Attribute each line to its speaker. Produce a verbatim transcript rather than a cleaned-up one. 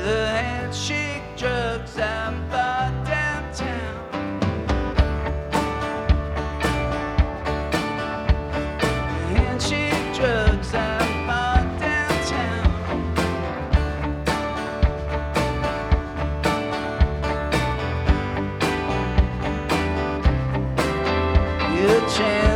Speaker 1: The handshake drugs I bought downtown. The handshake drugs I bought downtown. Your chance.